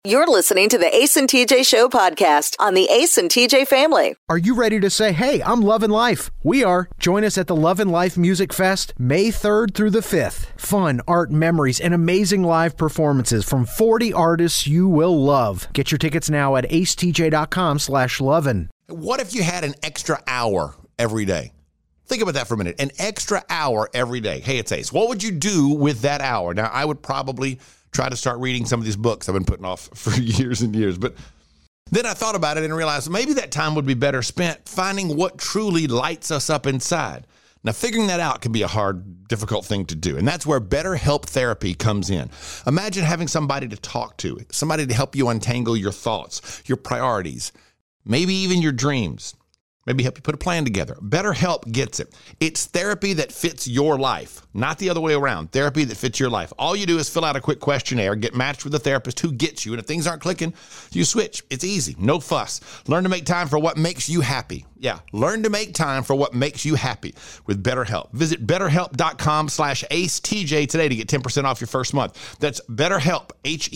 You're listening to the Ace and TJ Show podcast on the Ace and TJ family. Are you ready to say, hey, I'm loving life? We are. Join us at the Love and Life Music Fest, May 3rd through the 5th. Fun, art, memories, and amazing live performances from 40 artists you will love. Get your tickets now at acetj.com/lovin'. What if you had an extra hour every day? Think about that for a minute. An extra hour every day. Hey, it's Ace. What would you do with that hour? Now, I would probably try to start reading some of these books I've been putting off for years and years. But then I thought about it and realized maybe that time would be better spent finding what truly lights us up inside. Now, figuring that out can be a hard, difficult thing to do. And that's where BetterHelp therapy comes in. Imagine having somebody to talk to, somebody to help you untangle your thoughts, your priorities, maybe even your dreams. Maybe help you put a plan together. BetterHelp gets it. It's therapy that fits your life, not the other way around. Therapy that fits your life. All you do is fill out a quick questionnaire, get matched with a therapist who gets you, and if things aren't clicking, you switch. It's easy. No fuss. Learn to make time for what makes you happy. Yeah, learn to make time for what makes you happy with BetterHelp. Visit BetterHelp.com/AceTJ today to get 10% off your first month. That's BetterHelp,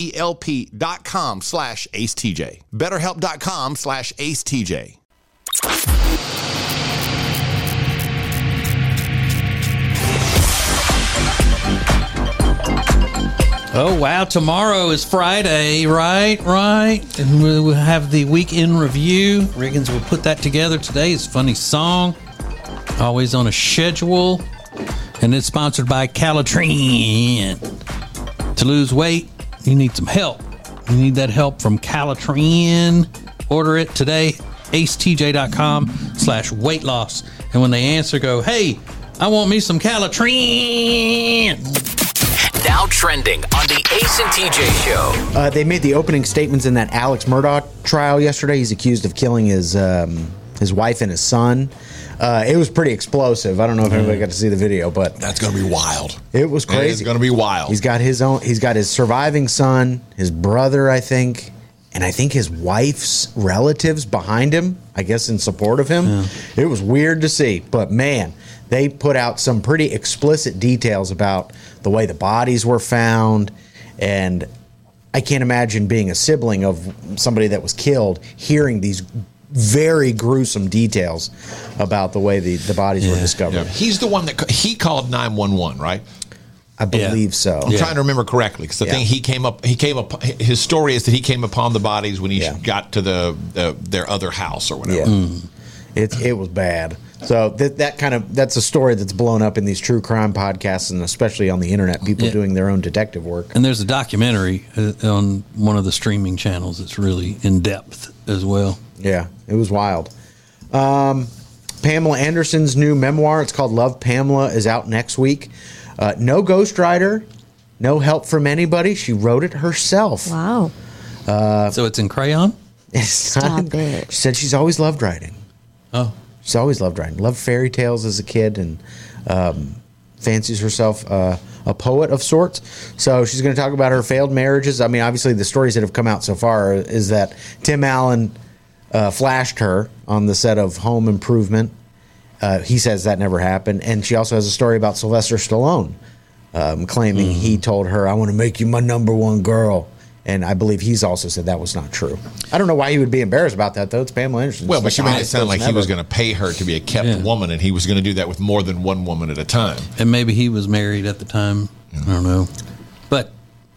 HELP.com/AceTJ. BetterHelp.com/AceTJ. Oh, wow. Tomorrow is Friday, right? And we'll have the weekend review. Riggins will put that together today. It's a funny song. Always on a schedule. And it's sponsored by Calitrin. To lose weight, you need some help. You need that help from Calitrin. Order it today. acetj.com/weight loss. And when they answer, go, hey, I want me some Calitrin. Now trending on the Ace and TJ Show. They made the opening statements in that Alex Murdaugh trial yesterday. He's accused of killing his wife and his son. It was pretty explosive. I don't know if anybody got to see the video, but That's going to be wild. It was crazy. It's going to be wild. He's got his surviving son, his brother, I think, and I think his wife's relatives behind him, I guess in support of him. Yeah. It was weird to see, but man, they put out some pretty explicit details about the way the bodies were found, and I can't imagine being a sibling of somebody that was killed, hearing these very gruesome details about the way the bodies were discovered. Yeah. He's the one that he called 911, right? I believe so. I'm trying to remember correctly because the thing he came up. His story is that he came upon the bodies when he got to their other house or whatever. Yeah. It was bad. So that's a story that's blown up in these true crime podcasts and especially on the internet. People doing their own detective work. And there's a documentary on one of the streaming channels that's really in depth as well. Yeah, it was wild. Pamela Anderson's new memoir, it's called Love, Pamela, is out next week. No ghostwriter, no help from anybody. She wrote it herself. Wow. So it's in crayon? Stop it. She said she's always loved writing. Oh. She's always loved writing. Loved fairy tales as a kid and fancies herself a poet of sorts. So she's going to talk about her failed marriages. I mean, obviously the stories that have come out so far is that Tim Allen flashed her on the set of Home Improvement. He says that never happened. And she also has a story about Sylvester Stallone claiming he told her, I want to make you my number one girl. And I believe he's also said that was not true. I don't know why he would be embarrassed about that, though. It's Pamela Anderson. Well, but she made it sound like he was going to pay her to be a kept woman, and he was going to do that with more than one woman at a time. And maybe he was married at the time. I don't know. But,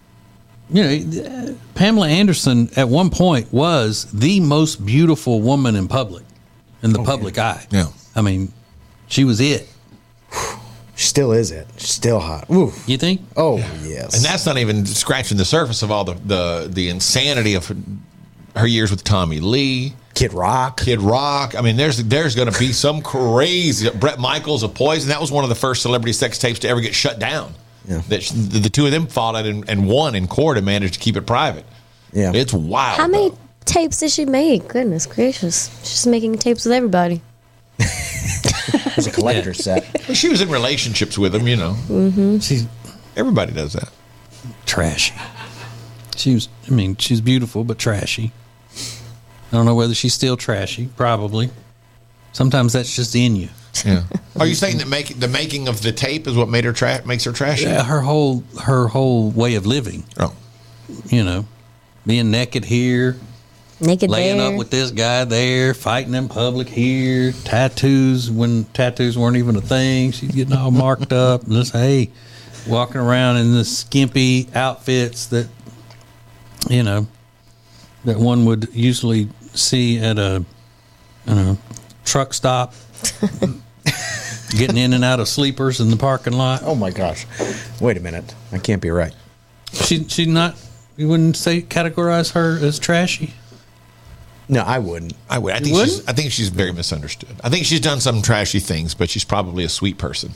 Pamela Anderson at one point was the most beautiful woman in public, in the public eye. Yeah. I mean, she was it. She still is it. She's still hot. Ooh. You think? Oh, yes. And that's not even scratching the surface of all the insanity of her years with Tommy Lee. Kid Rock. I mean, there's going to be some crazy... Bret Michaels of Poison. That was one of the first celebrity sex tapes to ever get shut down. Yeah. The two of them fought it and won in court and managed to keep it private. Yeah. It's wild. How many tapes did she make? Goodness gracious. She's making tapes with everybody. It was a collector's set. Well, she was in relationships with him, Mm-hmm. Everybody does that. Trashy. She's beautiful, but trashy. I don't know whether she's still trashy. Probably. Sometimes that's just in you. Yeah. Are you saying that the making of the tape is what made her makes her trashy? Yeah, her whole way of living. Oh. being naked here, Naked laying Bear. up with this guy there, fighting in public here, tattoos when tattoos weren't even a thing. She's getting all marked up and just, hey, walking around in the skimpy outfits that, you know, that one would usually see at a truck stop, getting in and out of sleepers in the parking lot. Oh my gosh. Wait a minute. I can't be right. She not, you wouldn't say categorize her as trashy? No, I wouldn't. I would. I think she's very misunderstood. I think she's done some trashy things, but she's probably a sweet person.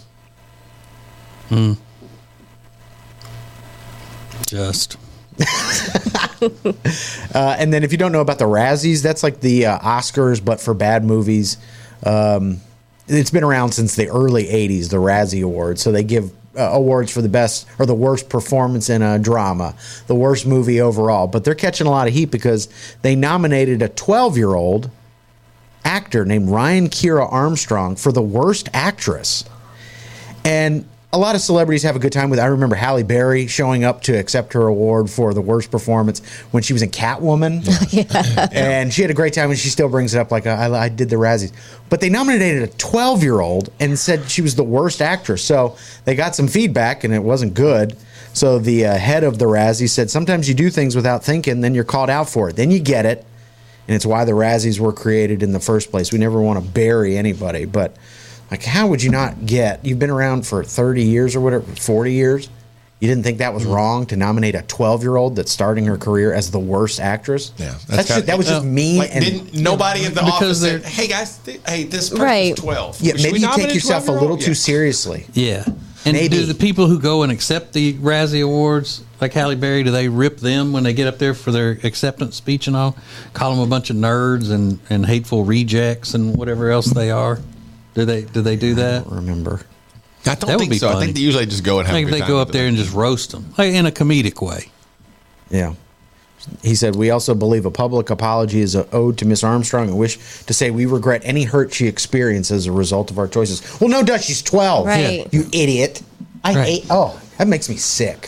Just. And then if you don't know about the Razzies, that's like the Oscars, but for bad movies. It's been around since the early 80s, the Razzie Awards. So they give awards for the best or the worst performance in a drama, the worst movie overall. But they're catching a lot of heat because they nominated a 12-year-old actor named Ryan Kiera Armstrong for the worst actress. And a lot of celebrities have a good time with it. I remember Halle Berry showing up to accept her award for the worst performance when she was in Catwoman. Yeah. And she had a great time, and she still brings it up like, I did the Razzies. But they nominated a 12-year-old and said she was the worst actress. So they got some feedback, and it wasn't good. So the head of the Razzies said, sometimes you do things without thinking, then you're called out for it. Then you get it, and it's why the Razzies were created in the first place. We never want to bury anybody, but... like, how would you not get? You've been around for 30 years or whatever, 40 years. You didn't think that was wrong to nominate a 12-year-old that's starting her career as the worst actress? Yeah, that was just mean. Like, and didn't nobody in the office said, "Hey guys, this person's Right. 12." yeah, Should maybe we you take nominate yourself a 12-year-old? little too seriously. Yeah. And Maybe. do the people who go and accept the Razzie Awards, like Halle Berry, do they rip them when they get up there for their acceptance speech and all? Call them a bunch of nerds and hateful rejects and whatever else they are? Do they do that? I don't remember. I That don't would think be so. I funny. think they usually just go and have Like a if good they time go with up there them. and just roast them, like in a comedic way. Yeah. He said, we also believe a public apology is an ode to Miss Armstrong and wish to say we regret any hurt she experienced as a result of our choices. Well, no, duh, she's 12. Right. You idiot. I Right. hate, that makes me sick.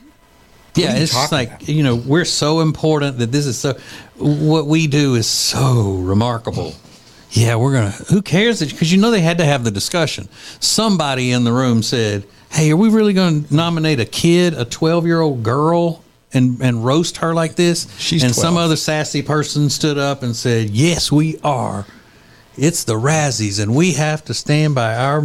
Yeah, are you it's just talking like, you know, we're so important that this is so, what we do is so remarkable. Yeah, we're going to, who cares? Because, you know, they had to have the discussion. Somebody in the room said, hey, are we really going to nominate a kid, a 12-year-old girl, and roast her like this? She's and 12. some other sassy person stood up and said, yes, we are. It's the Razzies, and we have to stand by our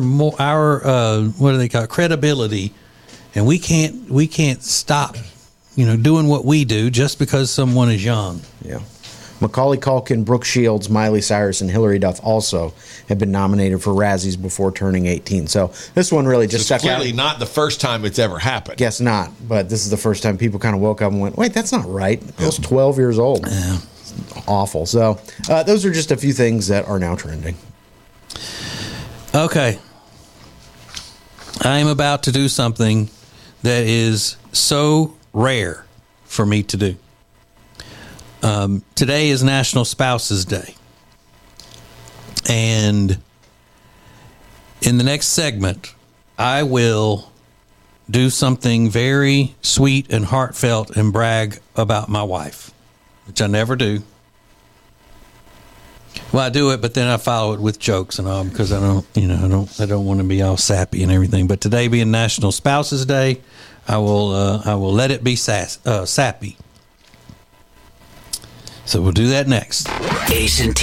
what do they call it, credibility, and we can't stop, you know, doing what we do just because someone is young. Yeah. Macaulay Culkin, Brooke Shields, Miley Cyrus, and Hilary Duff also have been nominated for Razzies before turning 18. So this one really just It's stuck out. clearly not the first time it's ever happened. Guess not, but this is the first time people kind of woke up and went, wait, that's not right. I was 12 years old. Yeah. Awful. So those are just a few things that are now trending. Okay. I am about to do something that is so rare for me to do. Today is National Spouses Day. And in the next segment, I will do something very sweet and heartfelt and brag about my wife, which I never do. Well, I do it, but then I follow it with jokes and all because I don't want to be all sappy and everything. But today being National Spouses Day, I will let it be sappy. So we'll do that next. Ace and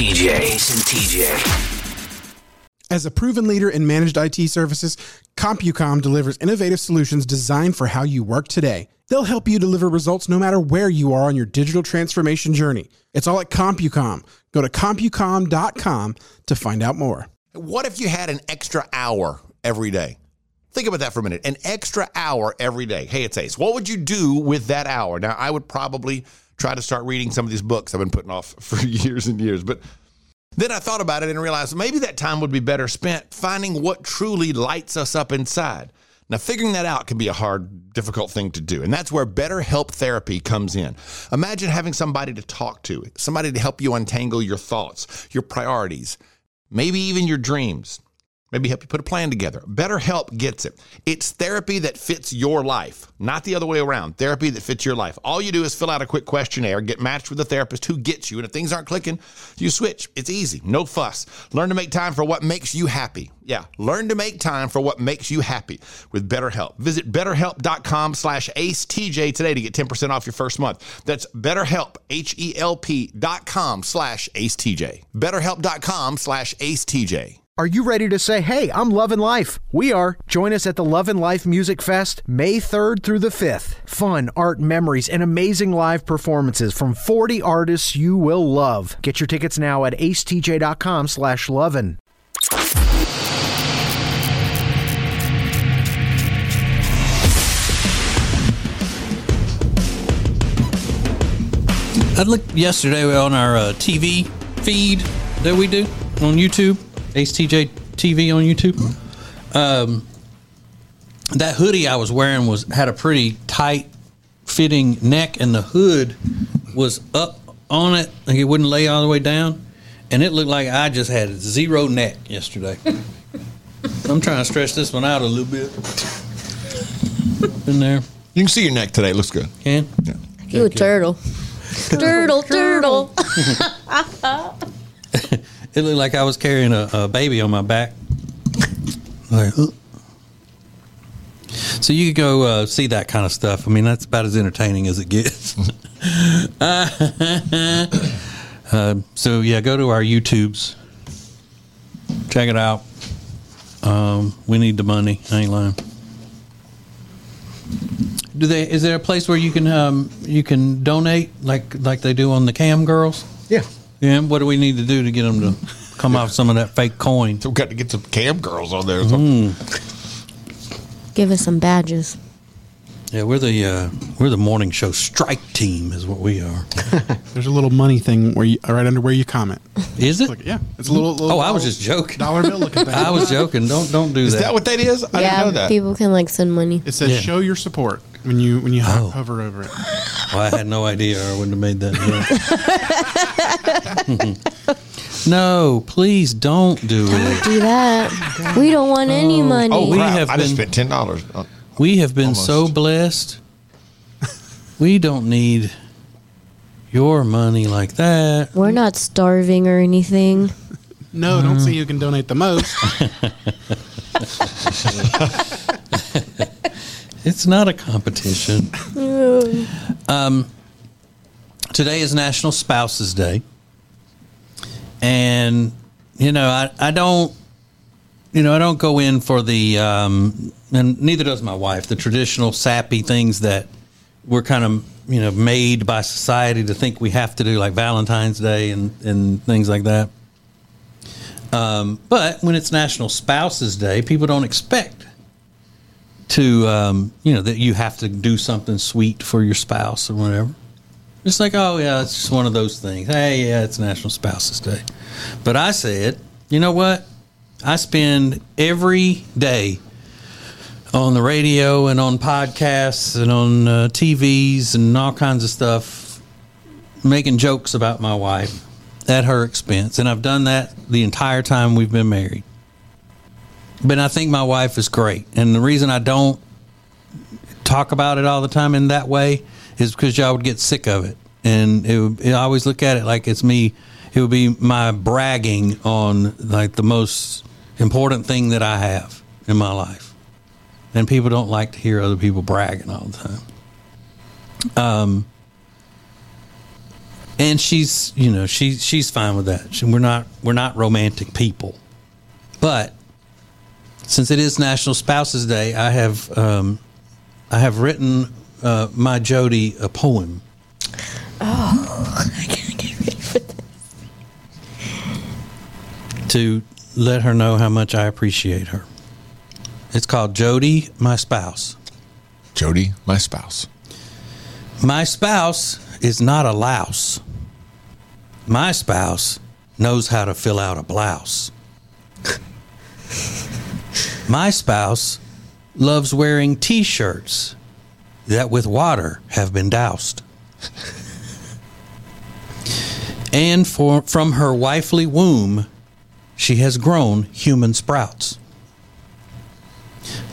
TJ. As a proven leader in managed IT services, CompuCom delivers innovative solutions designed for how you work today. They'll help you deliver results no matter where you are on your digital transformation journey. It's all at CompuCom. Go to CompuCom.com to find out more. What if you had an extra hour every day? Think about that for a minute. An extra hour every day. Hey, it's Ace. What would you do with that hour? Now, I would probably try to start reading some of these books I've been putting off for years and years. But then I thought about it and realized maybe that time would be better spent finding what truly lights us up inside. Now, figuring that out can be a hard, difficult thing to do. And that's where BetterHelp Therapy comes in. Imagine having somebody to talk to, somebody to help you untangle your thoughts, your priorities, maybe even your dreams. maybe help you put a plan together. BetterHelp gets it. It's therapy that fits your life, not the other way around. Therapy that fits your life. All you do is fill out a quick questionnaire, get matched with a therapist who gets you, and if things aren't clicking, you switch. It's easy, no fuss. Learn to make time for what makes you happy. Yeah, learn to make time for what makes you happy with BetterHelp. Visit BetterHelp.com/AceTJ today to get 10% off your first month. That's BetterHelp, HELP.com/AceTJ. BetterHelp.com/AceTJ. Are you ready to say, hey, I'm loving life? We are. Join us at the Love and Life Music Fest, May 3rd through the 5th. Fun, art, memories, and amazing live performances from 40 artists you will love. Get your tickets now at acetj.com/lovin'. I looked yesterday on our TV feed that we do on YouTube. AceTJ TV on YouTube. That hoodie I was wearing had a pretty tight fitting neck, and the hood was up on it, like it wouldn't lay all the way down, and it looked like I just had zero neck yesterday. I'm trying to stretch this one out a little bit. In there, you can see your neck today. It looks good. Can? Yeah. You a turtle. Turtle. It looked like I was carrying a baby on my back. Like, so you could go see that kind of stuff. I mean, that's about as entertaining as it gets. So yeah, go to our YouTubes. Check it out. We need the money. I ain't lying. Is there a place where you can donate like they do on the Cam Girls? Yeah. Yeah, what do we need to do to get them to come off some of that fake coin? So we've got to get some Cam Girls on there. Give us some badges. Yeah, we're the morning show strike team is what we are. There's a little money thing where right under where you comment. Is it? Yeah, it's a little. Oh, I was just joking. $1 bill looking thing. I was joking. Don't do that. Is that what that is? I didn't know that. People can send money. It says show your support when you hover over it. Well, I had no idea, or I wouldn't have made that joke. No, please don't do it. Don't do that. We don't want any money. Oh, We crap. have I just been- spent $10. We have been Almost. so blessed. We don't need your money like that. We're not starving or anything. No, don't say you can donate the most. It's not a competition. Today is National Spouses Day. And, I don't go in for the, and neither does my wife, the traditional sappy things that we're kind of, made by society to think we have to do, like Valentine's Day and things like that. But when it's National Spouses Day, people don't expect to, that you have to do something sweet for your spouse or whatever. It's like, oh, yeah, it's just one of those things. Hey, yeah, it's National Spouses Day. But I said, you know what? I spend every day on the radio and on podcasts and on TVs and all kinds of stuff making jokes about my wife at her expense. And I've done that the entire time we've been married. But I think my wife is great. And the reason I don't talk about it all the time in that way is because y'all would get sick of it. And I always look at it like it's me. It would be my bragging on like the most important thing that I have in my life. And people don't like to hear other people bragging all the time. And she's, she's fine with that. We're not romantic people. But since it is National Spouses Day, I have written my Jody a poem. Oh, I gotta get ready for this. To let her know how much I appreciate her. It's called Jody, My Spouse. Jody, my spouse. My spouse is not a louse. My spouse knows how to fill out a blouse. My spouse loves wearing T-shirts that with water have been doused. And from her wifely womb, she has grown human sprouts.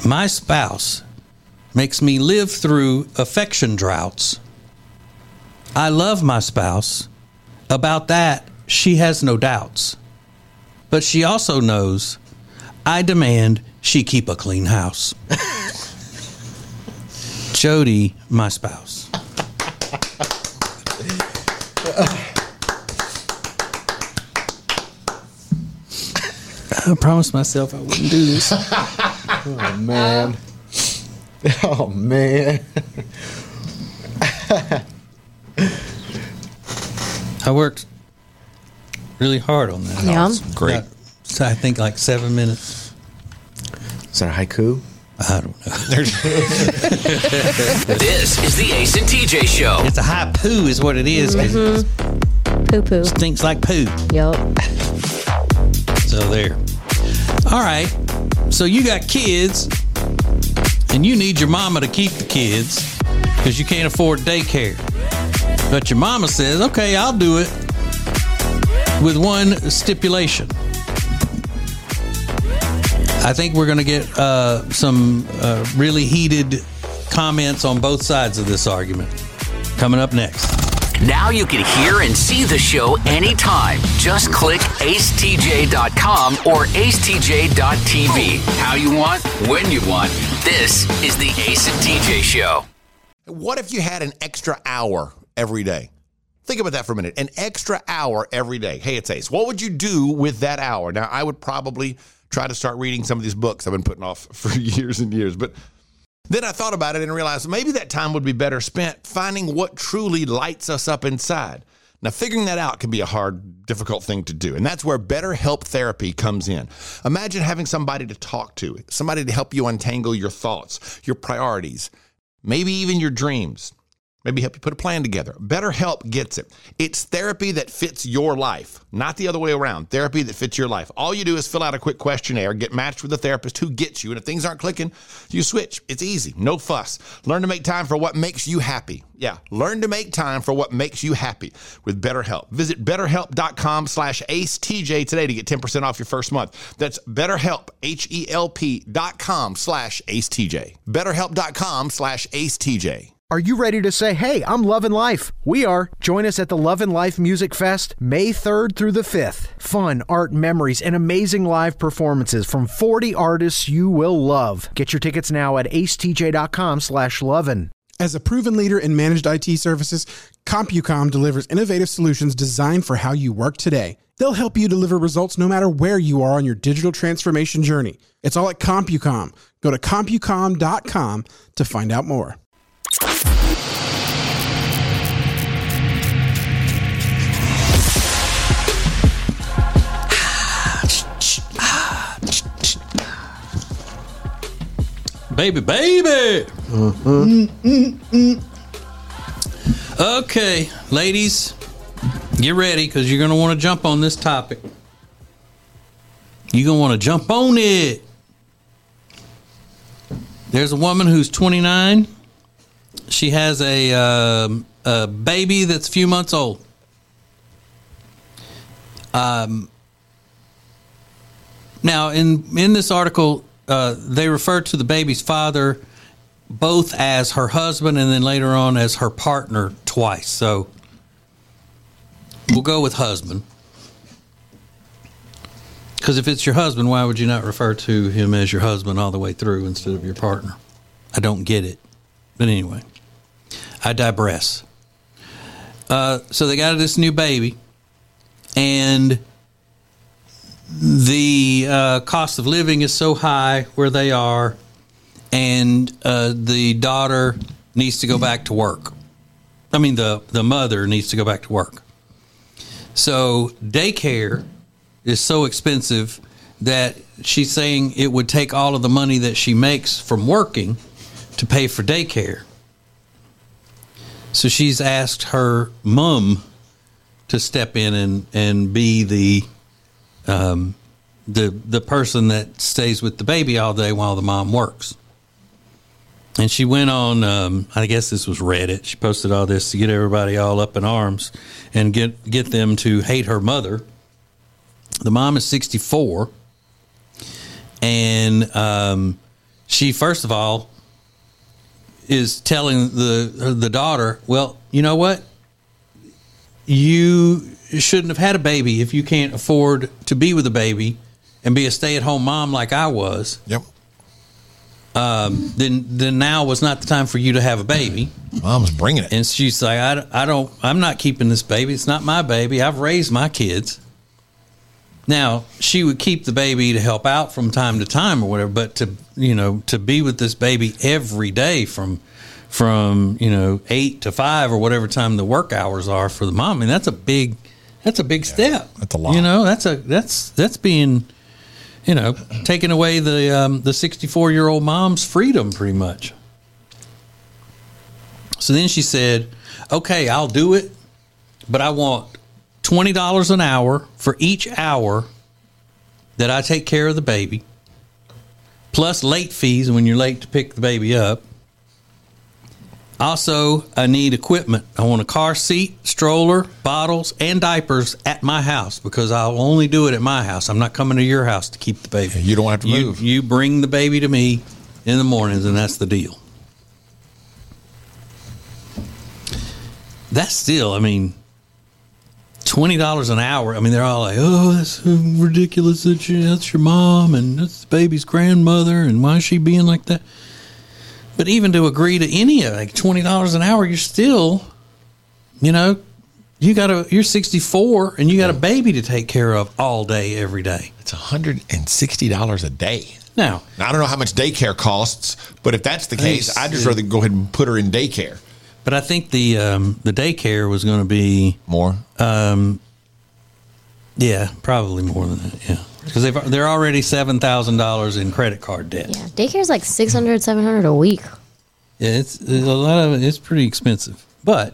My spouse makes me live through affection droughts. I love my spouse. About that, she has no doubts. But she also knows I demand she keep a clean house. Jody, my spouse. I promised myself I wouldn't do this. Oh, man. Oh, man. I worked really hard on that. Yeah. Great. So I think like 7 minutes. Is that a haiku? I don't know. This is the Ace and TJ Show. It's a high poo is what it is. Poo poo. Stinks like poo. Yup. So there. All right. So you got kids and you need your mama to keep the kids because you can't afford daycare. But your mama says, okay, I'll do it with one stipulation. I think we're going to get some really heated comments on both sides of this argument coming up next. Now you can hear and see the show anytime. Just click acetj.com or acetj.tv. How you want, when you want. This is the Ace and TJ Show. What if you had an extra hour every day? Think about that for a minute. An extra hour every day. Hey, it's Ace. What would you do with that hour? Now, I would probably try to start reading some of these books I've been putting off for years and years. But then I thought about it and realized maybe that time would be better spent finding what truly lights us up inside. Now, figuring that out can be a hard, difficult thing to do. And that's where BetterHelp therapy comes in. Imagine having somebody to talk to, somebody to help you untangle your thoughts, your priorities, maybe even your dreams. Maybe help you put a plan together. BetterHelp gets it. It's therapy that fits your life, not the other way around. Therapy that fits your life. All you do is fill out a quick questionnaire, get matched with a therapist who gets you, and if things aren't clicking, you switch. It's easy. No fuss. Learn to make time for what makes you happy. Yeah, learn to make time for what makes you happy with BetterHelp. Visit BetterHelp.com/AceTJ today to get 10% off your first month. That's BetterHelp, HELP.com/AceTJ. BetterHelp.com/AceTJ. Are you ready to say, hey, I'm loving life? We are. Join us at the Love and Life Music Fest, May 3rd through the 5th. Fun, art, memories, and amazing live performances from 40 artists you will love. Get your tickets now at acetj.com/lovin'. As a proven leader in managed IT services, CompuCom delivers innovative solutions designed for how you work today. They'll help you deliver results no matter where you are on your digital transformation journey. It's all at CompuCom. Go to CompuCom.com to find out more. Baby. Okay, ladies, get ready because you're going to want to jump on this topic. You're going to want to jump on it. There's a woman who's 29. She has a baby that's a few months old. Now, in this article, they refer to the baby's father both as her husband and then later on as her partner twice. So we'll go with husband. Because if it's your husband, why would you not refer to him as your husband all the way through instead of your partner? I don't get it. But anyway, I digress. So they got this new baby, and the cost of living is so high where they are, and the daughter needs to go back to work. I mean, the mother needs to go back to work. So daycare is so expensive that she's saying it would take all of the money that she makes from working to pay for daycare. So she's asked her mom to step in and be the person that stays with the baby all day while the mom works. And she went on, I guess this was Reddit. She posted all this to get everybody all up in arms and get them to hate her mother. The mom is 64, and she first of all is telling the daughter, well, you know what? You shouldn't have had a baby if you can't afford to be with a baby and be a stay-at-home mom like I was. Yep. Then now was not the time for you to have a baby. Mom's bringing it. And she's like, I'm not keeping this baby. It's not my baby. I've raised my kids. Now, she would keep the baby to help out from time to time or whatever, but to be with this baby every day from 8 to 5 or whatever time the work hours are for the mom, I mean, that's a big step. That's a lot. That's being, taking away the 64-year-old mom's freedom pretty much. So then she said, okay, I'll do it, but I want $20 an hour for each hour that I take care of the baby, plus late fees when you're late to pick the baby up. Also, I need equipment. I want a car seat, stroller, bottles, and diapers at my house because I'll only do it at my house. I'm not coming to your house to keep the baby. You don't have to move. You bring the baby to me in the mornings, and that's the deal. That's still, I mean, $20 an hour. I mean, they're all like, oh, that's so ridiculous. That's your mom, and that's the baby's grandmother, and why is she being like that? But even to agree to any of like $20 an hour, you're still, you're 64 and you got a baby to take care of all day, every day. It's $160 a day. Now, I don't know how much daycare costs, but if that's the case, I'd just rather go ahead and put her in daycare. But I think the daycare was going to be more. Yeah, probably more than that. Yeah, because they're already $7,000 in credit card debt. Yeah, daycare's like $600, $700 a week. Yeah, it's a lot of it. It's pretty expensive. But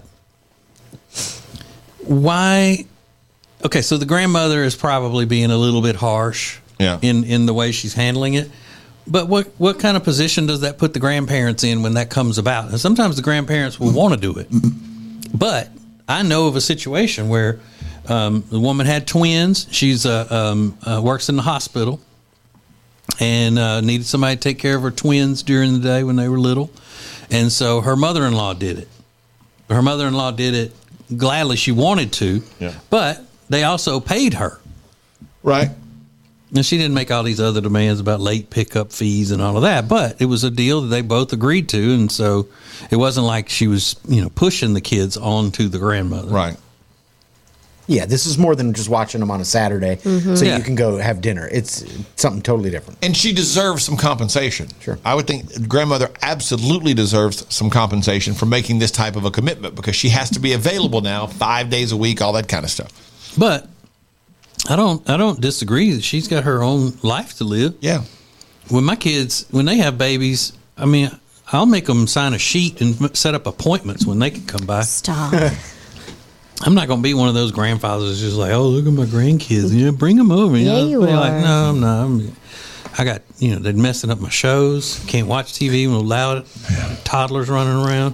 why? Okay, so the grandmother is probably being a little bit harsh. Yeah. In the way she's handling it. But what kind of position does that put the grandparents in when that comes about? And sometimes the grandparents will want to do it. But I know of a situation where the woman had twins. She's works in the hospital and needed somebody to take care of her twins during the day when they were little. And so her mother-in-law did it. Her mother-in-law did it gladly. She wanted to. Yeah. But they also paid her. Right. And she didn't make all these other demands about late pickup fees and all of that, but it was a deal that they both agreed to, and so it wasn't like she was, pushing the kids onto the grandmother. Right. Yeah, this is more than just watching them on a Saturday so you can go have dinner. It's something totally different. And she deserves some compensation. Sure. I would think grandmother absolutely deserves some compensation for making this type of a commitment because she has to be available now 5 days a week, all that kind of stuff. But I don't disagree that she's got her own life to live. Yeah. When my kids, when they have babies, I mean, I'll make them sign a sheet and set up appointments when they can come by. Stop. I'm not going to be one of those grandfathers that's just like, oh, look at my grandkids. Bring them over. You are. Like, no, I'm not. I got, they're messing up my shows. Can't watch TV when loud toddlers running around.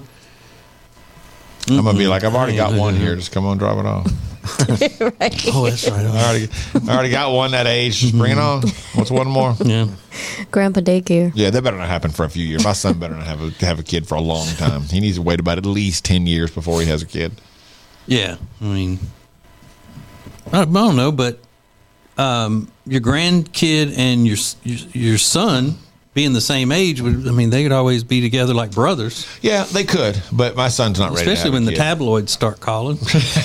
I'm going to be like, I've already got one here. Just come on, drop it off. Right. Oh, that's right. I already got one that age. Just bring it on. What's one more? Yeah. Grandpa daycare. Yeah, that better not happen for a few years. My son better not have a kid for a long time. He needs to wait about at least 10 years before he has a kid. Yeah. I mean, I don't know, but your grandkid and your son being the same age, they could always be together like brothers. Yeah, they could, but my son's not ready to have Especially when a the kid. tabloids start calling.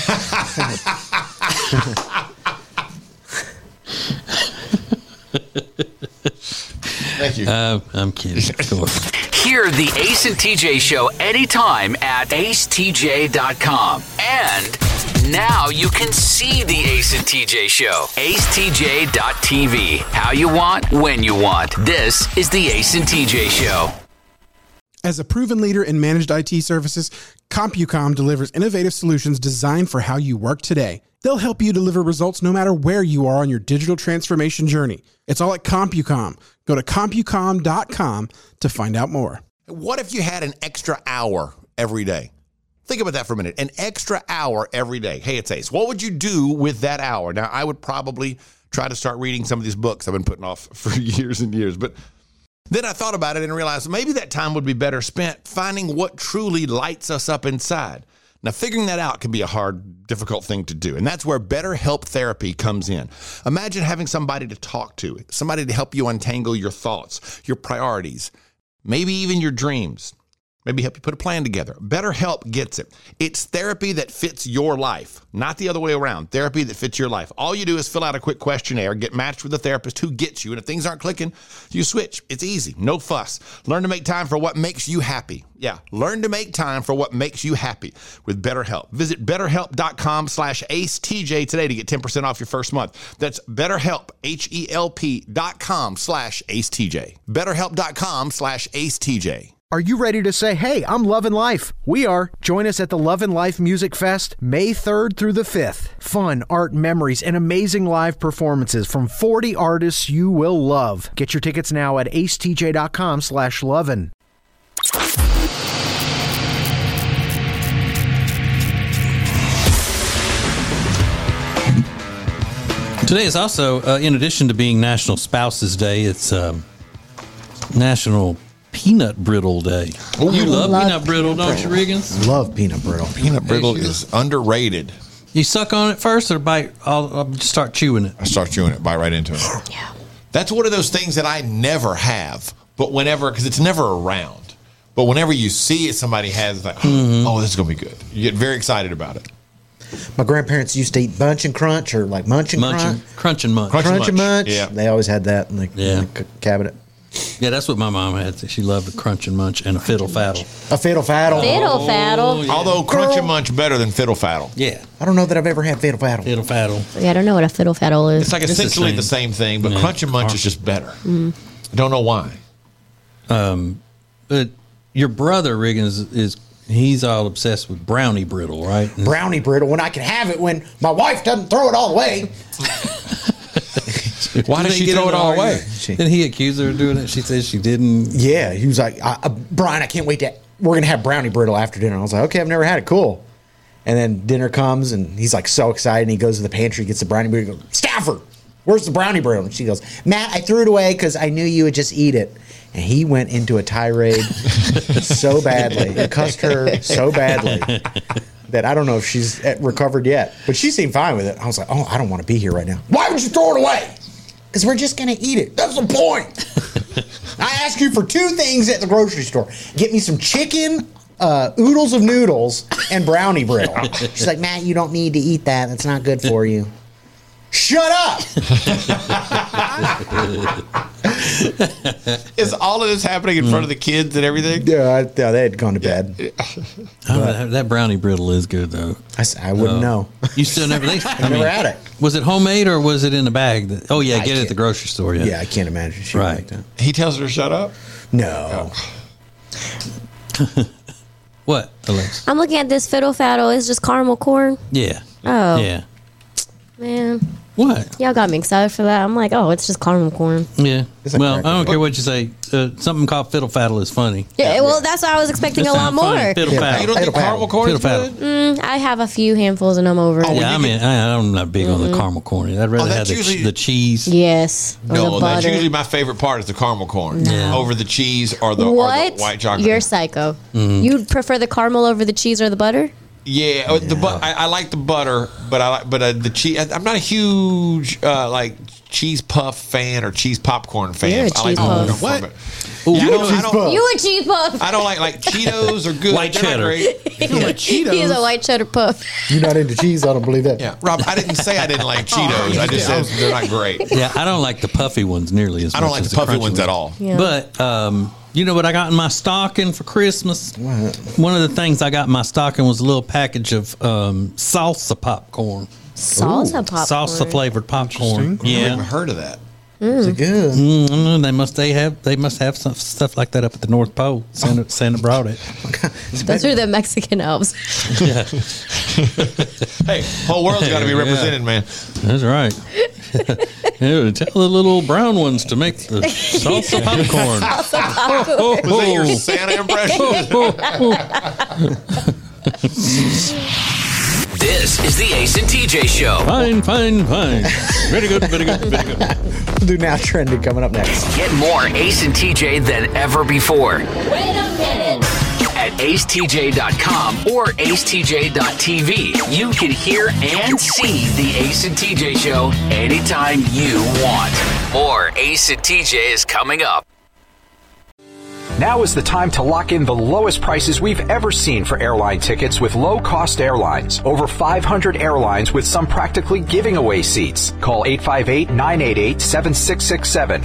Thank you. I'm kidding. Of course. Hear the Ace and TJ Show anytime at acetj.com. And now you can see the Ace and TJ Show. acetj.tv. How you want, when you want. This is the Ace and TJ Show. As a proven leader in managed IT services, CompuCom delivers innovative solutions designed for how you work today. They'll help you deliver results no matter where you are on your digital transformation journey. It's all at CompuCom. Go to CompuCom.com to find out more. What if you had an extra hour every day? Think about that for a minute. An extra hour every day. Hey, it's Ace. What would you do with that hour? Now, I would probably try to start reading some of these books I've been putting off for years and years, but Then I thought about it and realized maybe that time would be better spent finding what truly lights us up inside. Now, figuring that out can be a hard, difficult thing to do, and that's where BetterHelp therapy comes in. Imagine having somebody to talk to, somebody to help you untangle your thoughts, your priorities, maybe even your dreams. Maybe help you put a plan together. BetterHelp gets it. It's therapy that fits your life, not the other way around. Therapy that fits your life. All you do is fill out a quick questionnaire, get matched with a therapist who gets you, and if things aren't clicking, you switch. It's easy, no fuss. Learn to make time for what makes you happy. Yeah, learn to make time for what makes you happy with BetterHelp. Visit BetterHelp.com/AceTJ today to get 10% off your first month. That's BetterHelp, HELP.com/AceTJ. BetterHelp.com/AceTJ. Are you ready to say, hey, I'm loving life? We are. Join us at the Love and Life Music Fest, May 3rd through the 5th. Fun, art, memories, and amazing live performances from 40 artists you will love. Get your tickets now at acetj.com/lovin'. Today is also, in addition to being National Spouses Day, it's National Peanut Brittle Day. You love peanut brittle, don't you, Riggins? Love peanut brittle. Peanut brittle is underrated. You suck on it first or bite? I'll just start chewing it. I start chewing it, bite right into it. Yeah. That's one of those things that I never have, but whenever, because it's never around. But whenever you see it, somebody has, it's like, oh, this is going to be good. You get very excited about it. My grandparents used to eat Bunch and Crunch or like Munch and Crunch. Crunch and Munch. Crunch and Munch. Yeah. They always had that in the cabinet. Yeah, that's what my mom had. She loved the Crunch and Munch and a Fiddle Faddle. A Fiddle Faddle. Fiddle Faddle. Yeah. Although Crunch and Munch better than Fiddle Faddle. Yeah. I don't know that I've ever had Fiddle Faddle. Fiddle Faddle. Yeah, I don't know what a Fiddle Faddle is. It's like It's the essentially same. the same thing, but Yeah. Crunch and Munch is just better. I don't know why. But your brother, Riggins, he's all obsessed with Brownie Brittle, right? Brownie brittle when I can have it when my wife doesn't throw it all away. Why does They she get throw in it an all argument. away? Did he accuse her of doing it? She says she didn't. Yeah, he was like, Brian, I can't wait to. We're gonna have brownie brittle after dinner. I was like, okay, I've never had it. Cool. And then dinner comes, and he's like so excited. And he goes to the pantry, gets the brownie brittle. He goes, Stafford, where's the brownie brittle? And she goes, Matt, I threw it away because I knew you would just eat it. And he went into a tirade so badly, and cussed her so badly that I don't know if she's recovered yet. But she seemed fine with it. I was like, oh, I don't want to be here right now. Why would you throw it away? Because we're just going to eat it. That's the point. I ask you for two things at the grocery store. Get me some chicken, oodles of noodles, and brownie brittle. She's like, Matt, you don't need to eat that. That's not good for you. Shut up! Is all of this happening in front of the kids and everything? Yeah, they had gone to bed. That Brownie Brittle is good, though. I wouldn't know. You still never. I never had it. Was it homemade or was it in a bag? Oh yeah, get it at the grocery store. Yeah, Yeah, I can't imagine she Right. like that. He tells her to shut up? No. What, Alex? I'm looking at this Fiddle Faddle. It's just caramel corn. Yeah. Oh. Yeah. Man, What? y'all got me excited for that. I'm like, oh, it's just caramel corn. Yeah. It's a Well, I cracker. don't care what you say. Something called Fiddle Faddle is funny. Yeah, well, that's what I was expecting That a lot sounds more. funny. Fiddle Yeah. Faddle. You don't think Fiddle caramel Faddle. corn is Fiddle good? I have a few handfuls and I'm over it. Yeah, I mean, I'm not big on the caramel corn. I'd rather have that's usually- the cheese. Yes. Or the No, that's butter. usually my favorite part is the caramel corn Yeah. over the cheese or the What? white chocolate. You're psycho. Mm-hmm. You'd prefer the caramel over the cheese or the butter? Yeah, I like the butter, but the cheese. I'm not a huge like cheese puff fan or cheese popcorn fan. You're a I like cheese puff. what? Ooh, Yeah, You a cheese puff. You a cheese puff. I don't like Cheetos are good. White They're not cheddar. great. He's a white cheddar puff. You're not into cheese? I don't believe that. Yeah, Rob, I didn't say I didn't like Cheetos. I just said they're not great. Yeah, I don't like the puffy ones nearly as much. I don't like as the puffy crunchy ones at all. Yeah. But you know what I got in my stocking for Christmas? One of the things I got in my stocking was a little package of salsa popcorn, Salsa popcorn. salsa flavored popcorn. I've never Yeah, even heard of that. Is it good? they must have some stuff like that up at the North Pole. Santa brought it. Those are the Mexican elves. Yeah, Hey, whole world's got to be represented, man. that's right. Yeah, tell the little brown ones to make the salsa popcorn. Was that your Santa impression? This is the Ace and TJ Show. Fine. Very good. We'll do Now Trending coming up next. Get more Ace and TJ than ever before. Wait a minute. At acetj.com or acetj.tv. You can hear and see the Ace and TJ Show anytime you want. More Ace and TJ is coming up. Now is the time to lock in the lowest prices we've ever seen for airline tickets with low-cost airlines. Over 500 airlines with some practically giving away seats. Call 858-988-7667.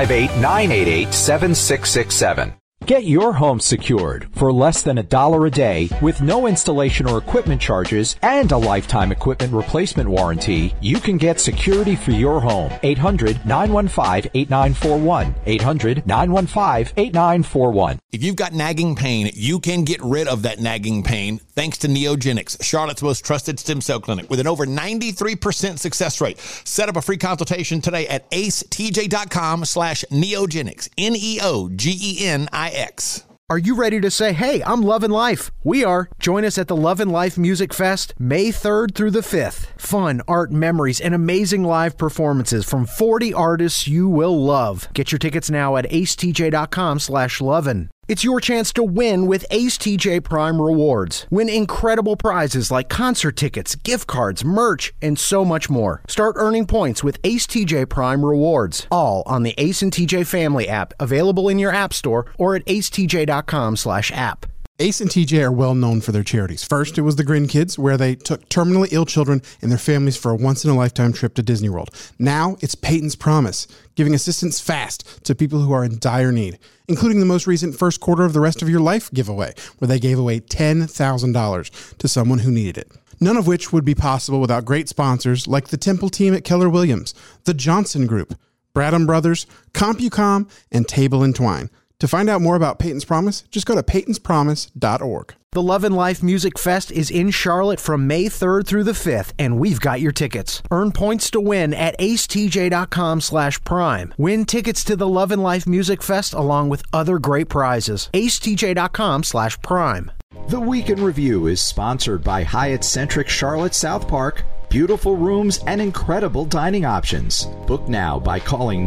858-988-7667. Get your home secured for less than $1 a day with no installation or equipment charges and a lifetime equipment replacement warranty. You can get security for your home. 800-915-8941. 800-915-8941. If you've got nagging pain, you can get rid of that nagging pain thanks to Neogenics, Charlotte's most trusted stem cell clinic with an over 93% success rate. Set up a free consultation today at acetj.com/neogenics. Neogenics. Are you ready to say, hey, I'm loving life? We are. Join us at the Love and Life Music Fest, May 3rd through the 5th. Fun, art, memories, and amazing live performances from 40 artists you will love. Get your tickets now at acetj.com/lovin'. It's your chance to win with Ace TJ Prime Rewards. Win incredible prizes like concert tickets, gift cards, merch, and so much more. Start earning points with Ace TJ Prime Rewards. All on the Ace and TJ Family app, available in your app store or at acetj.com/app. Ace and TJ are well known for their charities. First, it was the Grin Kids, where they took terminally ill children and their families for a once-in-a-lifetime trip to Disney World. Now, it's Peyton's Promise, giving assistance fast to people who are in dire need, including the most recent first quarter of the Rest of Your Life giveaway, where they gave away $10,000 to someone who needed it. None of which would be possible without great sponsors like the Temple team at Keller Williams, the Johnson Group, Bradham Brothers, CompuCom, and Table and Twine. To find out more about Peyton's Promise, just go to peytonspromise.org. The Love and Life Music Fest is in Charlotte from May 3rd through the 5th, and we've got your tickets. Earn points to win at acetj.com/prime. Win tickets to the Love and Life Music Fest along with other great prizes. acetj.com/prime. The Week in Review is sponsored by Hyatt Centric Charlotte South Park. Beautiful rooms and incredible dining options. Book now by calling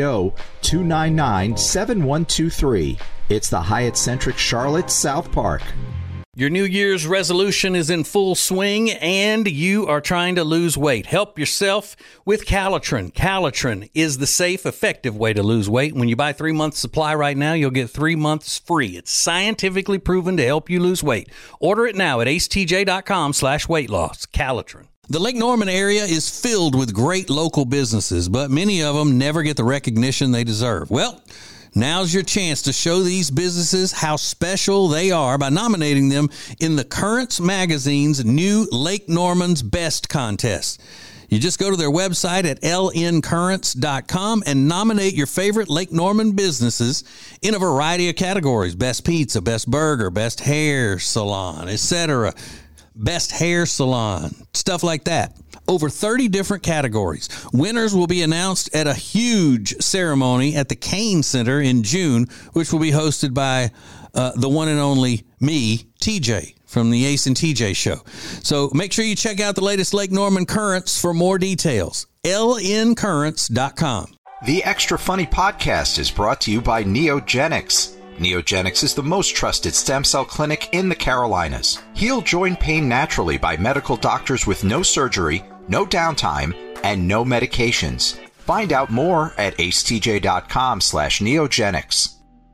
980-299-7123. It's the Hyatt Centric Charlotte South Park. Your New Year's resolution is in full swing and you are trying to lose weight. Help yourself with Calitrin. Calitrin is the safe, effective way to lose weight. When you buy 3 months supply right now, you'll get 3 months free. It's scientifically proven to help you lose weight. Order it now at acetj.com/weight loss. Calitrin. The Lake Norman area is filled with great local businesses, but many of them never get the recognition they deserve. Well, now's your chance to show these businesses how special they are by nominating them in the Currents Magazine's new Lake Norman's Best contest. You just go to their website at lncurrents.com and nominate your favorite Lake Norman businesses in a variety of categories: best pizza, best burger, best hair salon, etc., best hair salon, stuff like that. Over 30 different categories. Winners will be announced at a huge ceremony at the Kane Center in June, which will be hosted by the one and only me, TJ, from the Ace and TJ Show. So make sure you check out the latest Lake Norman Currents for more details. lncurrents.com. The Extra Funny Podcast is brought to you by Neogenics. Neogenics is the most trusted stem cell clinic in the Carolinas. Heal joint pain naturally by medical doctors with no surgery, no downtime, and no medications. Find out more at acetj.com/neogenics.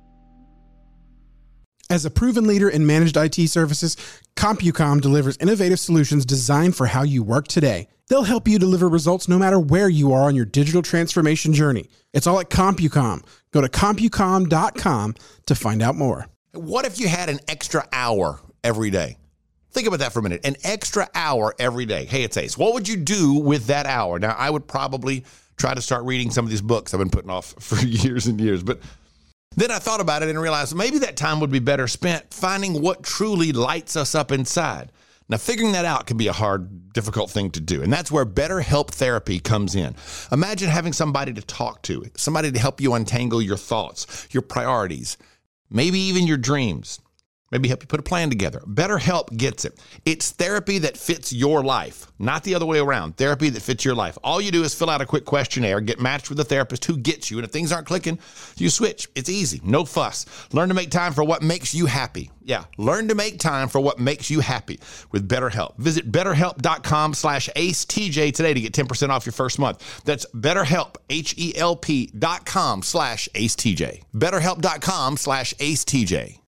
As a proven leader in managed IT services, CompuCom delivers innovative solutions designed for how you work today. They'll help you deliver results no matter where you are on your digital transformation journey. It's all at CompuCom. Go to CompuCom.com to find out more. What if you had an extra hour every day? Think about that for a minute. An extra hour every day. Hey, it's Ace. What would you do with that hour? Now, I would probably try to start reading some of these books I've been putting off for years and years. But then I thought about it and realized maybe that time would be better spent finding what truly lights us up inside. Now, figuring that out can be a hard, difficult thing to do. And that's where BetterHelp Therapy comes in. Imagine having somebody to talk to, somebody to help you untangle your thoughts, your priorities, maybe even your dreams. maybe help you put a plan together. BetterHelp gets it. It's therapy that fits your life, not the other way around. Therapy that fits your life. All you do is fill out a quick questionnaire, get matched with a therapist who gets you, and if things aren't clicking, you switch. It's easy, no fuss. Learn to make time for what makes you happy. Yeah, learn to make time for what makes you happy with BetterHelp. Visit BetterHelp.com/AceTJ today to get 10% off your first month. That's BetterHelp, HELP.com/AceTJ. BetterHelp.com/AceTJ.